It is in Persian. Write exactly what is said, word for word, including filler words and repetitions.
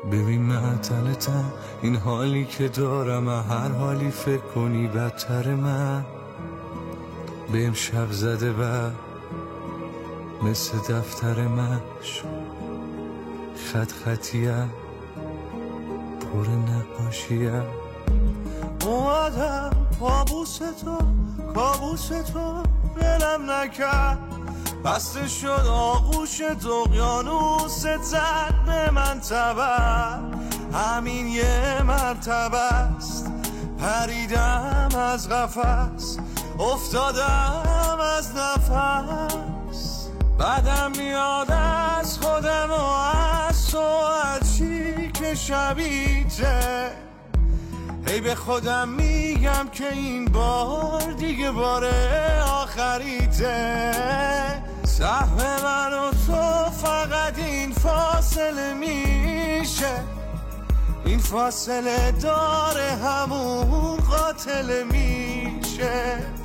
ببین معطلتم، این حالی که دارم هر حالی فکر کنی بدتر من به امشب زده و مثل دفتر مش خط خطیم پر نقاشیم. اومدم کابوس تو کابوس تو دلم نکرد، بسته شد آغوش اقیانوست زد به من تبر. همین یه مرتبه است پریدم از قفس، افتادم از نفس. بعدم میاد از خودم و از تو هرچی که شبیته، هی به خودم میگم که این بار دیگه بار آخریته. سهم من و تو فقط این فاصله میشه، این فاصله داره همون قاتل میشه.